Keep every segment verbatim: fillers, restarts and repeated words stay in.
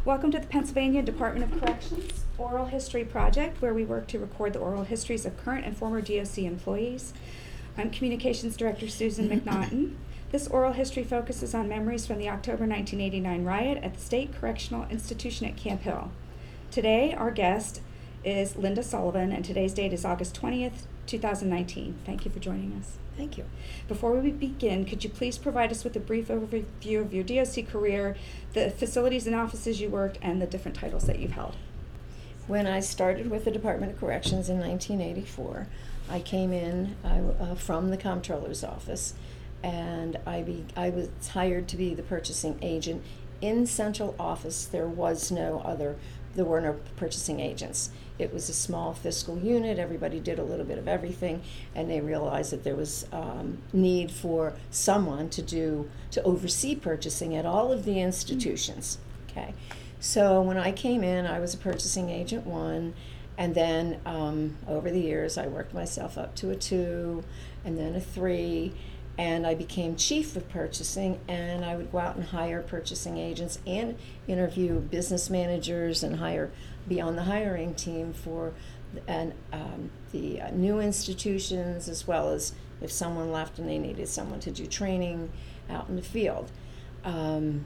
Welcome to the Pennsylvania Department of Corrections Oral History Project, where we work to record the oral histories of current and former D O C employees. I'm Communications Director Susan McNaughton. This oral history focuses on memories from the October nineteen eighty-nine riot at the State Correctional Institution at Camp Hill. Today, our guest is Linda Sullivan, and today's date is August twentieth, two thousand nineteen. Thank you for joining us. Thank you. Before we begin, could you please provide us with a brief overview of your D O C career, the facilities and offices you worked, and the different titles that you've held? When I started with the Department of Corrections in nineteen eighty-four, I came in I, uh, from the comptroller's office, and I, be, I was hired to be the purchasing agent. In central office, there was no other, there were no purchasing agents. It was a small fiscal unit. Everybody did a little bit of everything, and they realized that there was um, need for someone to do to oversee purchasing at all of the institutions. Okay, so when I came in, I was a purchasing agent one, and then um, over the years, I worked myself up to a two, and then a three, and I became chief of purchasing, and I would go out and hire purchasing agents and interview business managers and hire be on the hiring team for and um, the uh, new institutions, as well as if someone left and they needed someone to do training out in the field. Um,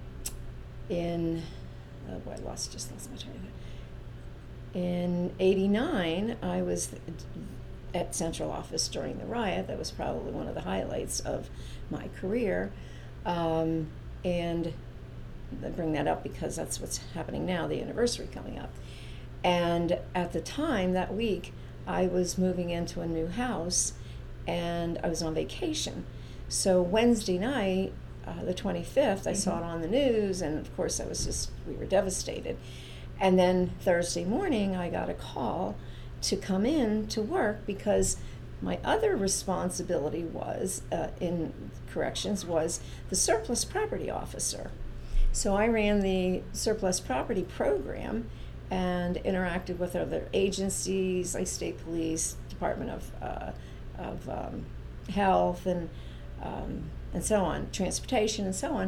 in oh boy, I lost just lost my train of thought. In eighty-nine, I was at central office during the riot. That was probably one of the highlights of my career, um, and I bring that up because that's what's happening now, the anniversary coming up. And at the time, that week, I was moving into a new house, and I was on vacation. So Wednesday night, uh, the twenty-fifth, mm-hmm. I saw it on the news, and of course I was just, we were devastated. And then Thursday morning, I got a call to come in to work because my other responsibility was, uh, in corrections, was the surplus property officer. So I ran the surplus property program and interacted with other agencies like state police, Department of uh, of um, health, and um, and so on, transportation, and so on.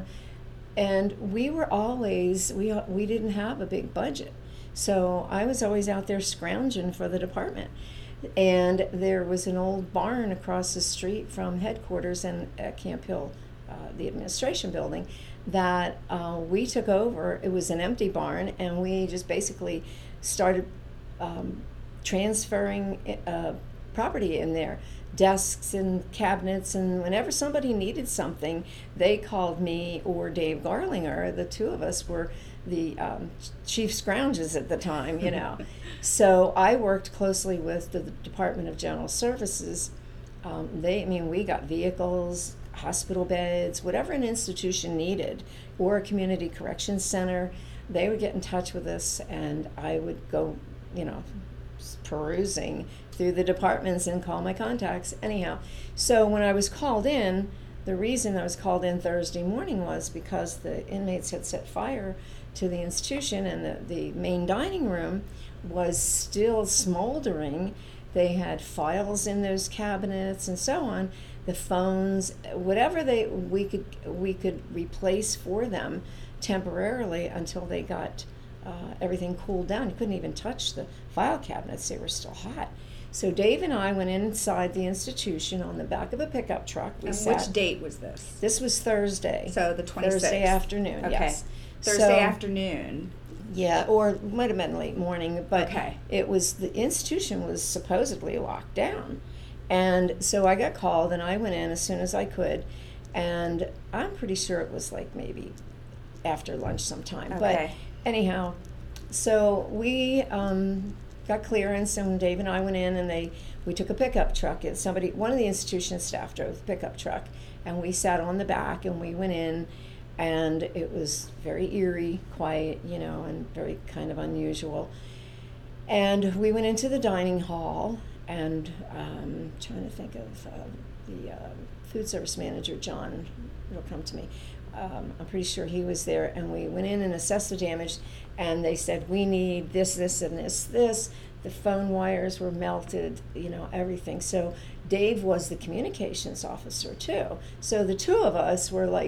And we were always we we didn't have a big budget, so I was always out there scrounging for the department. And there was an old barn across the street from headquarters and at Camp Hill, uh, the administration building, that uh, we took over. It was an empty barn, and we just basically started um, transferring uh, property in there, desks and cabinets, and whenever somebody needed something, they called me or Dave Garlinger. The two of us were the um, chief scrounges at the time, you know. So I worked closely with the, the Department of General Services. Um, they, I mean, we got vehicles, hospital beds, whatever an institution needed, or a community corrections center. They would get in touch with us, and I would go, you know, perusing through the departments and call my contacts. Anyhow, so when I was called in, the reason I was called in Thursday morning was because the inmates had set fire to the institution, and the, the main dining room was still smoldering. They had files in those cabinets and so on. The phones, whatever they we could we could replace for them temporarily until they got uh, everything cooled down. You couldn't even touch the file cabinets; they were still hot. So Dave and I went inside the institution on the back of a pickup truck. We and sat, which date was this? This was Thursday. So the twenty-sixth. Thursday afternoon. Okay. Yes. Thursday So, afternoon. Yeah, or might have been late morning, but okay. It was the institution was supposedly locked down. And so I got called, and I went in as soon as I could, and I'm pretty sure it was like maybe after lunch sometime. Okay. But anyhow, so we um, got clearance, and Dave and I went in, and they we took a pickup truck. And somebody, one of the institution staff drove the pickup truck, and we sat on the back, and we went in, and it was very eerie, quiet, you know, and very kind of unusual. And we went into the dining hall, and um, trying to think of uh, the uh, food service manager, John, will come to me. Um, I'm pretty sure he was there, and we went in and assessed the damage, and they said, we need this, this, and this, this. The phone wires were melted, you know, everything. So Dave was the communications officer, too. So the two of us were like,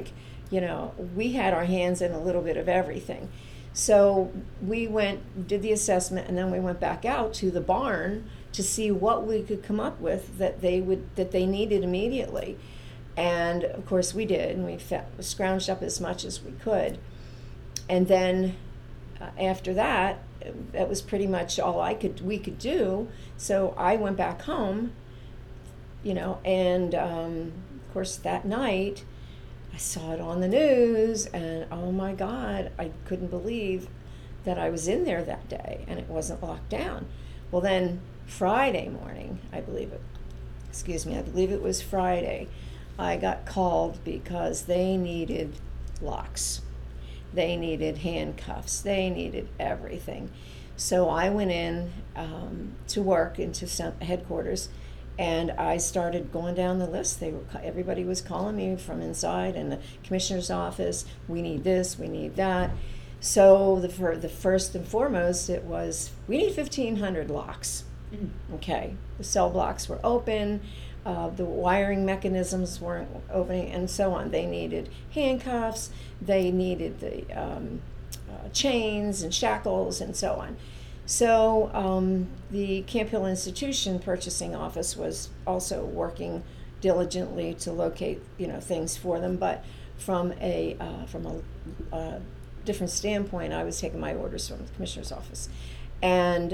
You know, we had our hands in a little bit of everything. So we went, did the assessment, and then we went back out to the barn to see what we could come up with that they would that they needed immediately. And of course we did, and we fa- scrounged up as much as we could. And then uh, after that, that was pretty much all I could we could do. So I went back home, you know, and um, of course that night I saw it on the news, and oh my God, I couldn't believe that I was in there that day and it wasn't locked down. Well, then Friday morning, I believe it, excuse me, I believe it was Friday, I got called because they needed locks. They needed handcuffs. They needed everything. So I went in um, to work into some headquarters, and I started going down the list. They were everybody was calling me from inside and the commissioner's office. We need this. We need that. So the for the first and foremost, it was we need fifteen hundred locks. Mm. Okay, the cell blocks were open. Uh, the wiring mechanisms weren't opening, and so on. They needed handcuffs. They needed the um, uh, chains and shackles and so on. So um, the Camp Hill Institution purchasing office was also working diligently to locate, you know, things for them. But from a uh, from a uh, different standpoint, I was taking my orders from the commissioner's office, and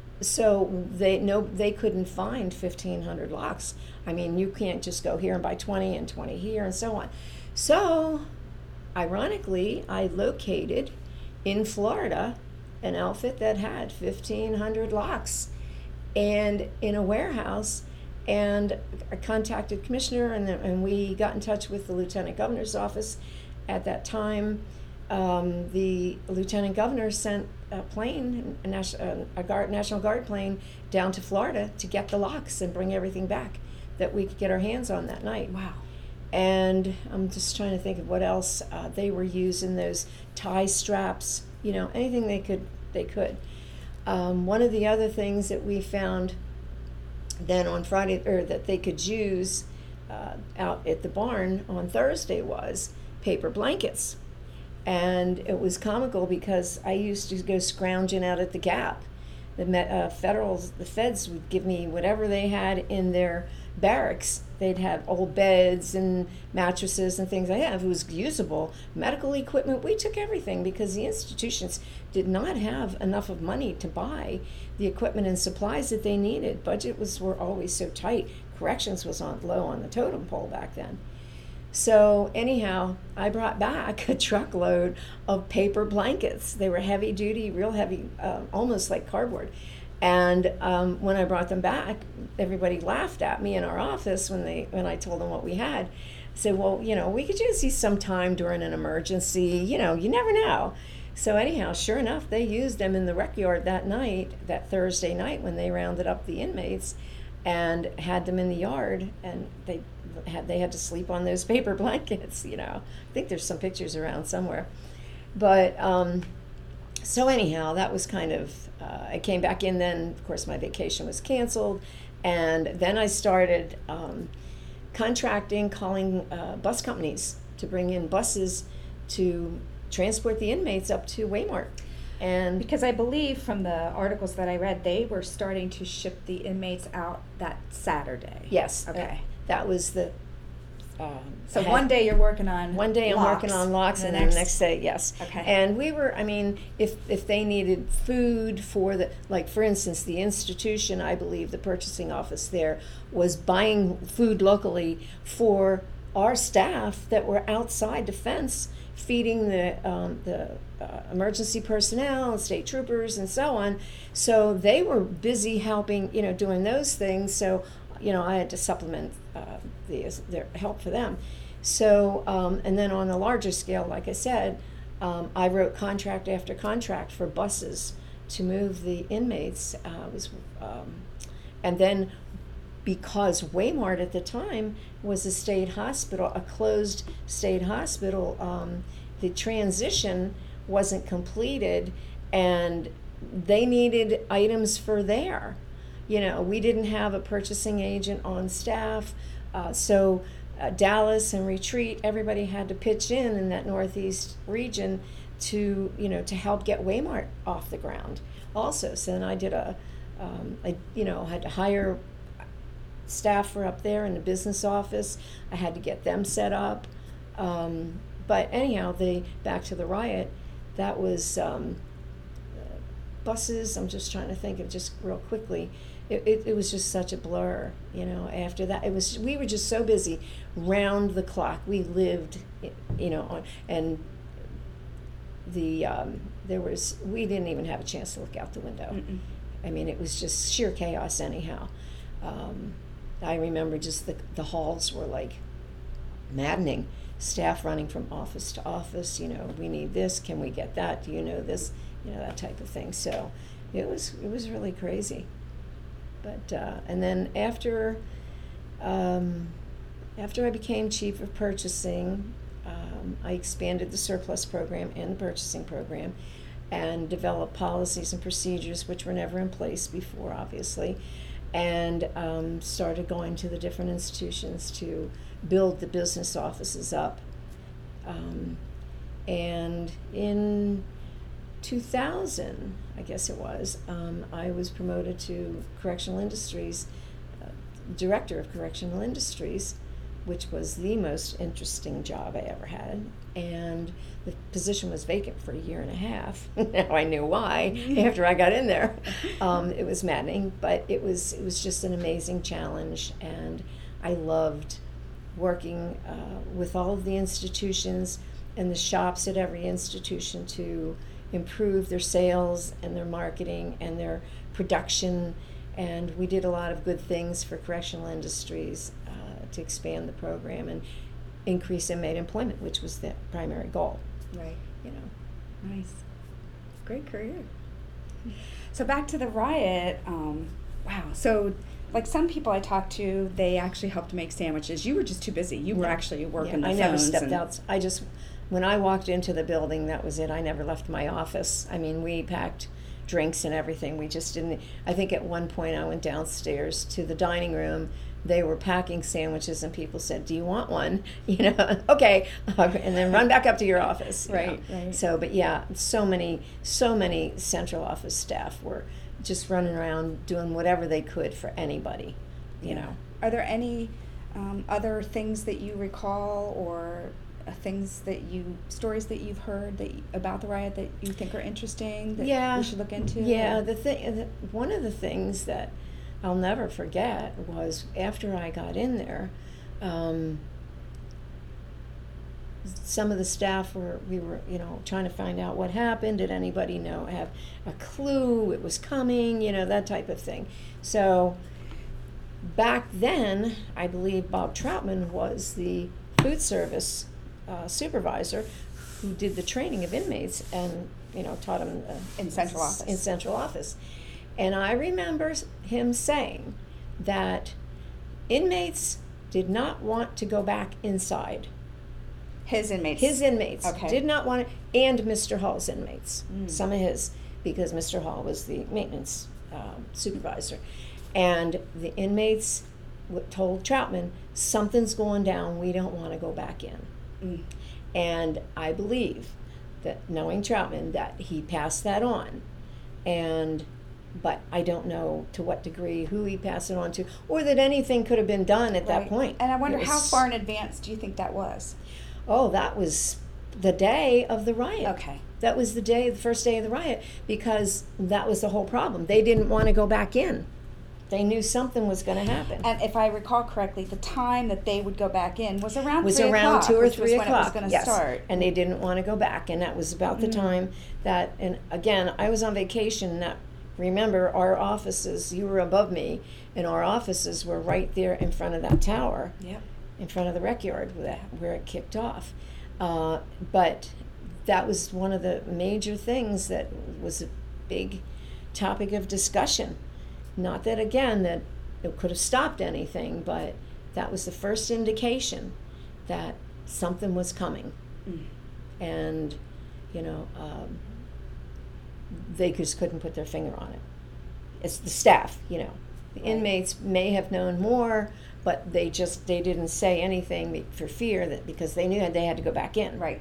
so they no they couldn't find fifteen hundred locks. I mean, you can't just go here and buy twenty and twenty here and so on. So, ironically, I located in Florida an outfit that had fifteen hundred locks and in a warehouse, and I contacted commissioner, and, the, and we got in touch with the lieutenant governor's office. At that time, um, the lieutenant governor sent a plane, a, national, a guard, National Guard plane down to Florida to get the locks and bring everything back that we could get our hands on that night. Wow. And I'm just trying to think of what else uh, they were using, those tie straps, you know, anything they could they could. Um, one of the other things that we found then on Friday, or that they could use uh, out at the barn on Thursday, was paper blankets. And it was comical because I used to go scrounging out at the Gap. The uh, federals, the feds would give me whatever they had in their barracks. They'd have old beds and mattresses and things like that. If it was usable, medical equipment, we took everything because the institutions did not have enough of money to buy the equipment and supplies that they needed. Budget was were always so tight. Corrections was on low on the totem pole back then. So anyhow, I brought back a truckload of paper blankets. They were heavy duty, real heavy, uh, almost like cardboard. And um, when I brought them back, everybody laughed at me in our office when they when I told them what we had. I said, well, you know, we could use these sometime during an emergency. You know, you never know. So anyhow, sure enough, they used them in the rec yard that night, that Thursday night when they rounded up the inmates, and had them in the yard, and they had they had to sleep on those paper blankets. You know, I think there's some pictures around somewhere. But um, so anyhow, that was kind of. Uh, I came back in then. Of course, my vacation was canceled, and then I started um, contracting, calling uh, bus companies to bring in buses to transport the inmates up to Waymart. And because I believe from the articles that I read, they were starting to ship the inmates out that Saturday. Yes. Okay. That, that was the. Um, so had, one day you're working on one day I'm locks, working on locks, and, the then next, the next day, yes. Okay. And we were, I mean, if if they needed food for the, like for instance, the institution, I believe the purchasing office there was buying food locally for our staff that were outside defense, feeding the um, the uh, emergency personnel and state troopers and so on. So they were busy helping, you know, doing those things. So, you know, I had to supplement uh, the, their help for them. So, um, and then on a larger scale, like I said, um, I wrote contract after contract for buses to move the inmates. Uh, was, um, and then because Waymart at the time was a state hospital, a closed state hospital, um, the transition wasn't completed, and they needed items for there. You know, we didn't have a purchasing agent on staff, uh, so uh, Dallas and Retreat, everybody had to pitch in in that northeast region to, you know, to help get Waymart off the ground also. So then I did a, um, I, you know, had to hire staff for up there in the business office. I had to get them set up. Um, but anyhow, they, back to the riot, that was um, uh, buses. I'm just trying to think of just real quickly. It, it, it was just such a blur, you know, after that. It was, we were just so busy round the clock. We lived, you know, on, and the, um, there was, we didn't even have a chance to look out the window. Mm-mm. I mean, it was just sheer chaos anyhow. Um, I remember just the, the halls were like maddening. Staff running from office to office, you know, we need this, can we get that, do you know this, you know, that type of thing. So it was, it was really crazy. But, uh, and then after, um, after I became chief of purchasing, um, I expanded the surplus program and the purchasing program and developed policies and procedures which were never in place before, obviously, and um, started going to the different institutions to build the business offices up. Um, and in two thousand, I guess it was, um, I was promoted to Correctional Industries, uh, Director of Correctional Industries, which was the most interesting job I ever had. And the position was vacant for a year and a half. Now I knew why after I got in there. Um, it was maddening, but it was it was just an amazing challenge, and I loved working uh, with all of the institutions and the shops at every institution to improve their sales and their marketing and their production. And we did a lot of good things for Correctional Industries uh, to expand the program and increase inmate employment, which was the primary goal. Right. You know. Nice. Great career. So back to the riot. Um, wow. So, like some people I talked to, they actually helped make sandwiches. You were just too busy. You were Yeah. actually working Yeah, the I never phones stepped and- out. I just, when I walked into the building, that was it. I never left my office. I mean, we packed drinks and everything. We just didn't. I think at one point I went downstairs to the dining room. They were packing sandwiches, and people said, "Do you want one?" You know, okay, and then run back up to your office. You Right, know? right. So, but yeah, so many, so many central office staff were just running around doing whatever they could for anybody. You know. Are there any um, other things that you recall, or uh, things that you, stories that you've heard that y- about the riot that you think are interesting that Yeah. we should look into? Yeah, or- the thing, the, one of the things that I'll never forget was after I got in there, um, some of the staff were, we were, you know, trying to find out what happened. Did anybody know, have a clue it was coming, you know, that type of thing. So back then, I believe Bob Troutman was the food service uh, supervisor who did the training of inmates and, you know, taught them uh, In central office. In central office. And I remember him saying that inmates did not want to go back inside. His inmates. His inmates Okay. did not want to, and Mister Hall's inmates, Mm. some of his, because Mister Hall was the maintenance um, supervisor. And the inmates w- told Troutman, something's going down, we don't want to go back in. Mm. And I believe that, knowing Troutman, that he passed that on. And but I don't know to what degree, who he passed it on to, or that anything could have been done at that Right. point. And I wonder It how was- far in advance do you think that was? Oh, that was the day of the riot. Okay. That was the day, the first day of the riot, because that was the whole problem. They didn't want to go back in. They knew something was going to happen. And if I recall correctly, the time that they would go back in was around was three around o'clock, two or which three was o'clock. when it was going to yes. start. And they didn't want to go back, and that was about the Mhm. time that. And again, I was on vacation. And that, remember, our offices. You were above me, and our offices were right there in front of that tower, Yep. in front of the rec yard where, that, where it kicked off. Uh, but that was one of the major things that was a big topic of discussion. Not that, again, that it could have stopped anything, but that was the first indication that something was coming. Mm. And, you know, um, they just couldn't put their finger on it. It's the staff, you know. The Right. inmates may have known more, but they just they didn't say anything be- for fear that because they knew that they had to go back in. Right.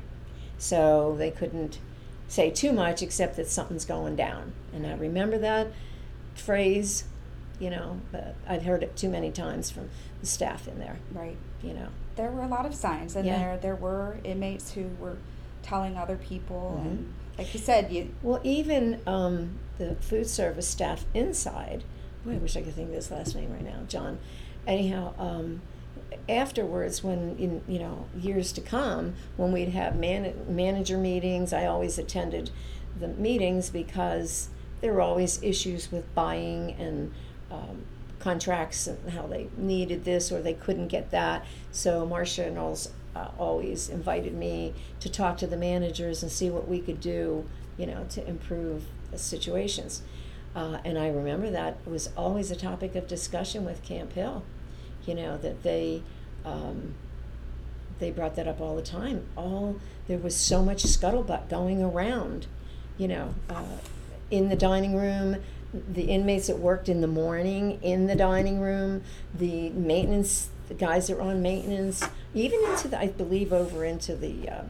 So they couldn't say too much except that something's going down. And I remember that phrase, you know, but I've heard it too many times from the staff in there, Right. you know. There were a lot of signs, and Yeah. there there were inmates who were telling other people, Mhm. and like you said, you Well, even um, the food service staff inside, boy, I wish I could think of his last name right now, John. Anyhow, um, afterwards, when in you know years to come, when we'd have man- manager meetings, I always attended the meetings because there were always issues with buying and um, contracts and how they needed this or they couldn't get that. So Marcia Knowles uh, always invited me to talk to the managers and see what we could do, you know, to improve the situations. Uh, and I remember that it was always a topic of discussion with Camp Hill, you know, that they um, they brought that up all the time. All there was so much scuttlebutt going around, you know, uh, in the dining room, the inmates that worked in the morning in the dining room, the maintenance, the guys that were on maintenance, even into the, I believe, over into the, uh,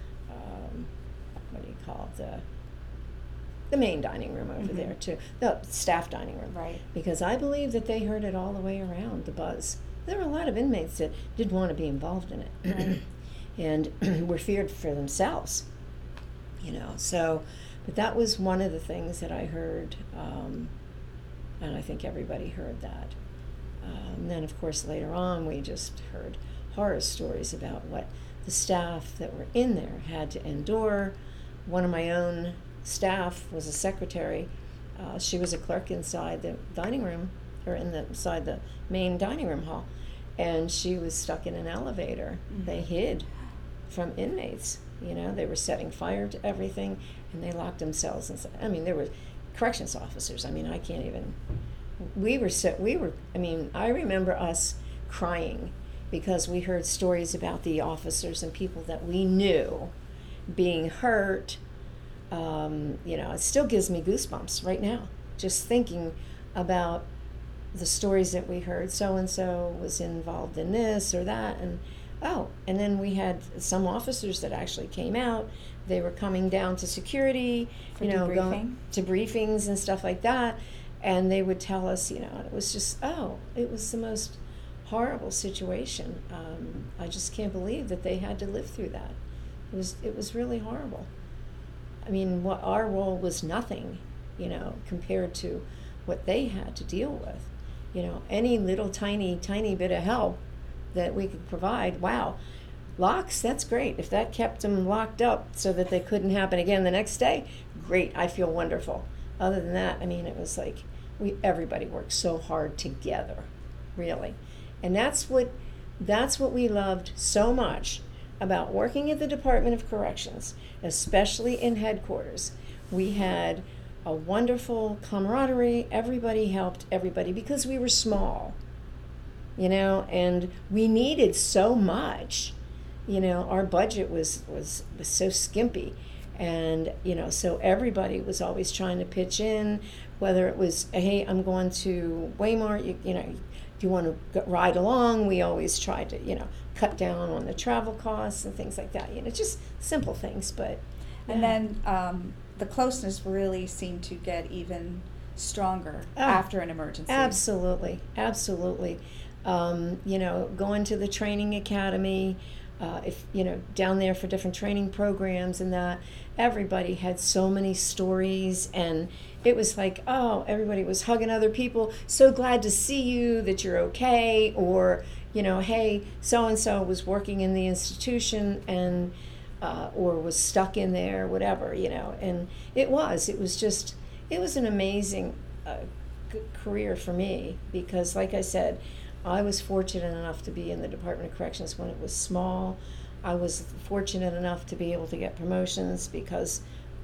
um, what do you call it, the, the main dining room over Mhm. there too, the staff dining room. right. Because I believe that they heard it all the way around, the buzz. There were a lot of inmates that didn't want to be involved in it Right. and were feared for themselves, you know. So, but that was one of the things that I heard, um, and I think everybody heard that. Um, and then, of course, later on, we just heard horror stories about what the staff that were in there had to endure. One of my own staff was a secretary. Uh, she was a clerk inside the dining room, or in the inside the main dining room hall, and she was stuck in an elevator. Mhm. They hid from inmates. You know, they were setting fire to everything, and they locked themselves inside. I mean, there were corrections officers. I mean, I can't even. We were so we were. I mean, I remember us crying because we heard stories about the officers and people that we knew being hurt. Um, you know, it still gives me goosebumps right now just thinking about the stories that we heard. So and so was involved in this or that, and oh, and then we had some officers that actually came out. They were coming down to security, For you know, debriefing. going to briefings and stuff like that, and they would tell us, you know, and it was just oh, it was the most horrible situation. Um, I just can't believe that they had to live through that. It was it was really horrible. I mean, what our role was nothing, you know, compared to what they had to deal with. You know, any little tiny, tiny bit of help that we could provide, wow. Locks, that's great. If that kept them locked up so that they couldn't happen again the next day, great, I feel wonderful. Other than that, I mean, it was like we everybody worked so hard together, really. And that's what that's what we loved so much about working at the Department of Corrections, especially in headquarters. We had a wonderful camaraderie. Everybody helped everybody because we were small, you know, and we needed so much. You know, our budget was, was, was so skimpy. And, you know, so everybody was always trying to pitch in, whether it was, hey, I'm going to Waymart, you, you know, do you want to go, ride along? We always tried to, you know, cut down on the travel costs and things like that. You know, just simple things, but. And yeah. then um, the closeness really seemed to get even stronger Oh, after an emergency. Absolutely, absolutely. Um, you know, going to the training academy, uh, if you know, down there for different training programs and that, everybody had so many stories, and it was like, oh, everybody was hugging other people. So glad to see you, that you're okay, or you know, hey, so and so was working in the institution and. Uh, or was stuck in there, whatever, you know, and it was, it was just, it was an amazing uh, c- career for me because, like I said, I was fortunate enough to be in the Department of Corrections when it was small. I was fortunate enough to be able to get promotions because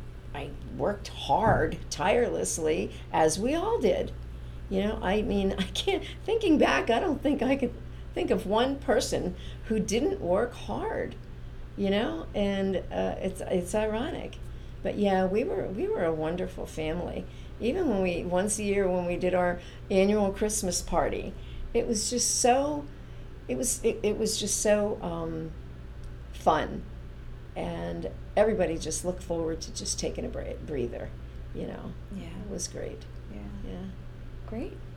I worked hard, tirelessly, as we all did. You know, I mean, I can't, thinking back, I don't think I could think of one person who didn't work hard. You know, and uh, it's it's ironic, but yeah, we were we were a wonderful family. Even when we once a year when we did our annual Christmas party, it was just so it was it, it was just so um, fun, and everybody just looked forward to just taking a bre- breather, you know. Yeah. It was great. Yeah. Yeah. Great.